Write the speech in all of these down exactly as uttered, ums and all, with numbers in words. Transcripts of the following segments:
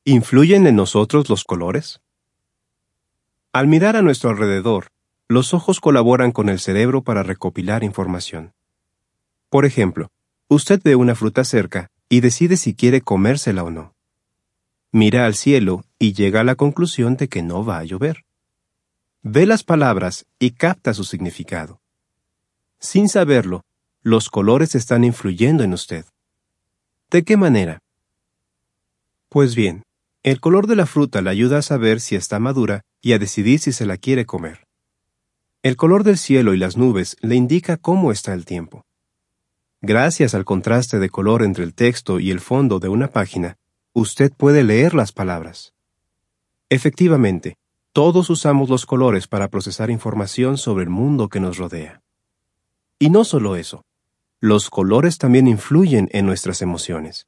¿Influyen en nosotros los colores? Al mirar a nuestro alrededor, los ojos colaboran con el cerebro para recopilar información. Por ejemplo, usted ve una fruta cerca y decide si quiere comérsela o no. Mira al cielo y llega a la conclusión de que no va a llover. Ve las palabras y capta su significado. Sin saberlo, los colores están influyendo en usted. ¿De qué manera? Pues bien, el color de la fruta le ayuda a saber si está madura y a decidir si se la quiere comer. El color del cielo y las nubes le indica cómo está el tiempo. Gracias al contraste de color entre el texto y el fondo de una página, usted puede leer las palabras. Efectivamente, todos usamos los colores para procesar información sobre el mundo que nos rodea. Y no solo eso, los colores también influyen en nuestras emociones.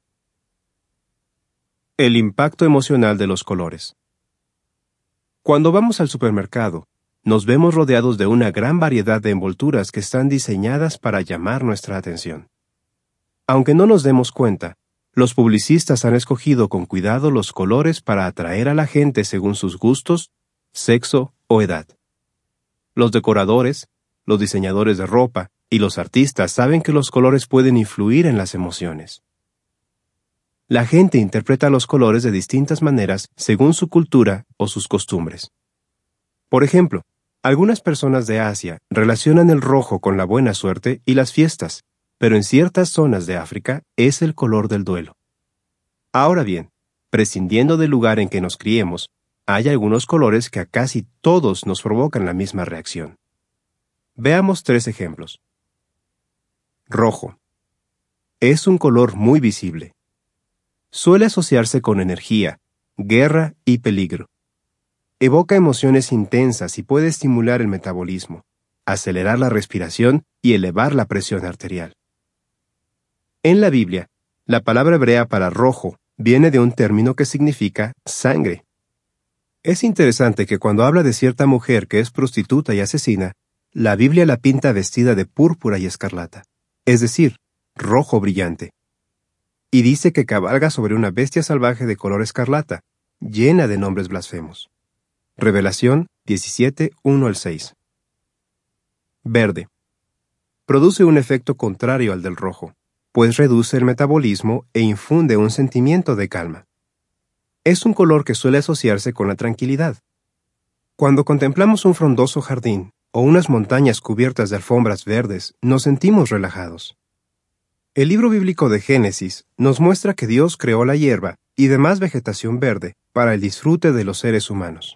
El impacto emocional de los colores. Cuando vamos al supermercado, nos vemos rodeados de una gran variedad de envolturas que están diseñadas para llamar nuestra atención. Aunque no nos demos cuenta, los publicistas han escogido con cuidado los colores para atraer a la gente según sus gustos, sexo o edad. Los decoradores, los diseñadores de ropa y los artistas saben que los colores pueden influir en las emociones. La gente interpreta los colores de distintas maneras según su cultura o sus costumbres. Por ejemplo, algunas personas de Asia relacionan el rojo con la buena suerte y las fiestas, pero en ciertas zonas de África es el color del duelo. Ahora bien, prescindiendo del lugar en que nos criemos, hay algunos colores que a casi todos nos provocan la misma reacción. Veamos tres ejemplos. Rojo. Es un color muy visible. Suele asociarse con energía, guerra y peligro. Evoca emociones intensas y puede estimular el metabolismo, acelerar la respiración y elevar la presión arterial. En la Biblia, la palabra hebrea para rojo viene de un término que significa sangre. Es interesante que cuando habla de cierta mujer que es prostituta y asesina, la Biblia la pinta vestida de púrpura y escarlata, es decir, rojo brillante. Y dice que cabalga sobre una bestia salvaje de color escarlata, llena de nombres blasfemos. Revelación diecisiete, uno al seis. Verde. Produce un efecto contrario al del rojo, pues reduce el metabolismo e infunde un sentimiento de calma. Es un color que suele asociarse con la tranquilidad. Cuando contemplamos un frondoso jardín o unas montañas cubiertas de alfombras verdes, nos sentimos relajados. El libro bíblico de Génesis nos muestra que Dios creó la hierba y demás vegetación verde para el disfrute de los seres humanos.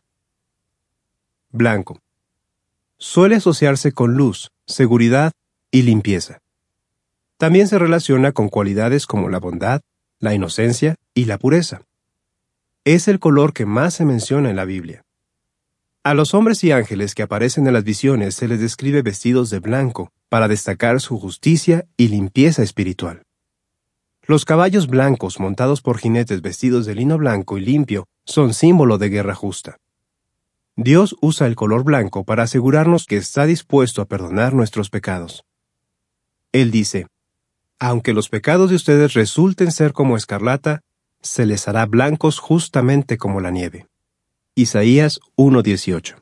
Blanco. Suele asociarse con luz, seguridad y limpieza. También se relaciona con cualidades como la bondad, la inocencia y la pureza. Es el color que más se menciona en la Biblia. A los hombres y ángeles que aparecen en las visiones se les describe vestidos de blanco para destacar su justicia y limpieza espiritual. Los caballos blancos montados por jinetes vestidos de lino blanco y limpio son símbolo de guerra justa. Dios usa el color blanco para asegurarnos que está dispuesto a perdonar nuestros pecados. Él dice, aunque los pecados de ustedes resulten ser como escarlata, se les hará blancos justamente como la nieve. Isaías uno dieciocho.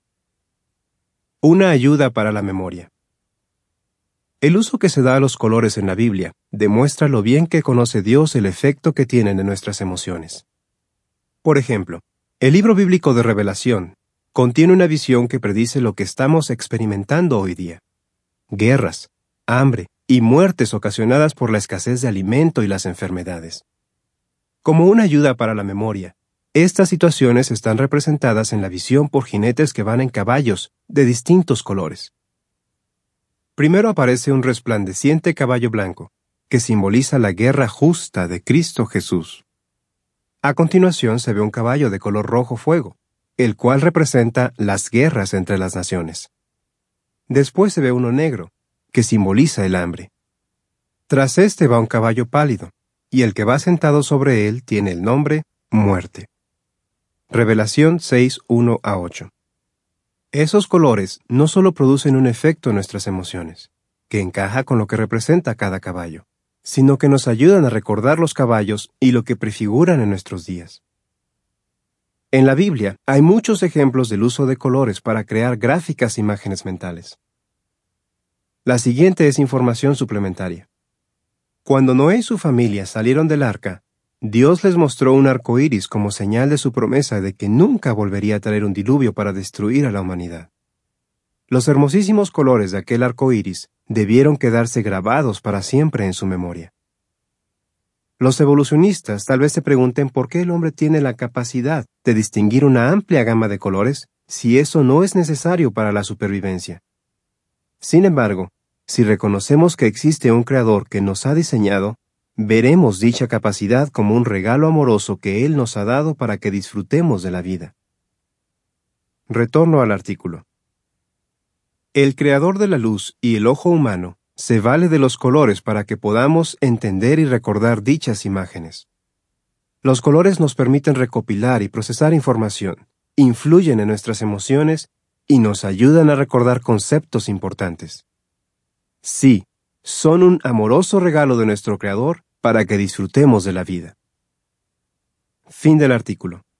Una ayuda para la memoria. El uso que se da a los colores en la Biblia demuestra lo bien que conoce Dios el efecto que tienen en nuestras emociones. Por ejemplo, el libro bíblico de Revelación contiene una visión que predice lo que estamos experimentando hoy día: guerras, hambre y muertes ocasionadas por la escasez de alimento y las enfermedades. Como una ayuda para la memoria, estas situaciones están representadas en la visión por jinetes que van en caballos de distintos colores. Primero aparece un resplandeciente caballo blanco, que simboliza la guerra justa de Cristo Jesús. A continuación se ve un caballo de color rojo fuego, el cual representa las guerras entre las naciones. Después se ve uno negro, que simboliza el hambre. Tras este va un caballo pálido, y el que va sentado sobre él tiene el nombre Muerte. Revelación seis, uno a ocho. Esos colores no solo producen un efecto en nuestras emociones, que encaja con lo que representa cada caballo, sino que nos ayudan a recordar los caballos y lo que prefiguran en nuestros días. En la Biblia hay muchos ejemplos del uso de colores para crear gráficas imágenes mentales. La siguiente es información suplementaria. Cuando Noé y su familia salieron del arca, Dios les mostró un arco iris como señal de su promesa de que nunca volvería a traer un diluvio para destruir a la humanidad. Los hermosísimos colores de aquel arco iris debieron quedarse grabados para siempre en su memoria. Los evolucionistas tal vez se pregunten por qué el hombre tiene la capacidad de distinguir una amplia gama de colores si eso no es necesario para la supervivencia. Sin embargo, si reconocemos que existe un creador que nos ha diseñado, veremos dicha capacidad como un regalo amoroso que Él nos ha dado para que disfrutemos de la vida. Retorno al artículo. El creador de la luz y el ojo humano se vale de los colores para que podamos entender y recordar dichas imágenes. Los colores nos permiten recopilar y procesar información, influyen en nuestras emociones y nos ayudan a recordar conceptos importantes. Sí, son un amoroso regalo de nuestro Creador para que disfrutemos de la vida. Fin del artículo.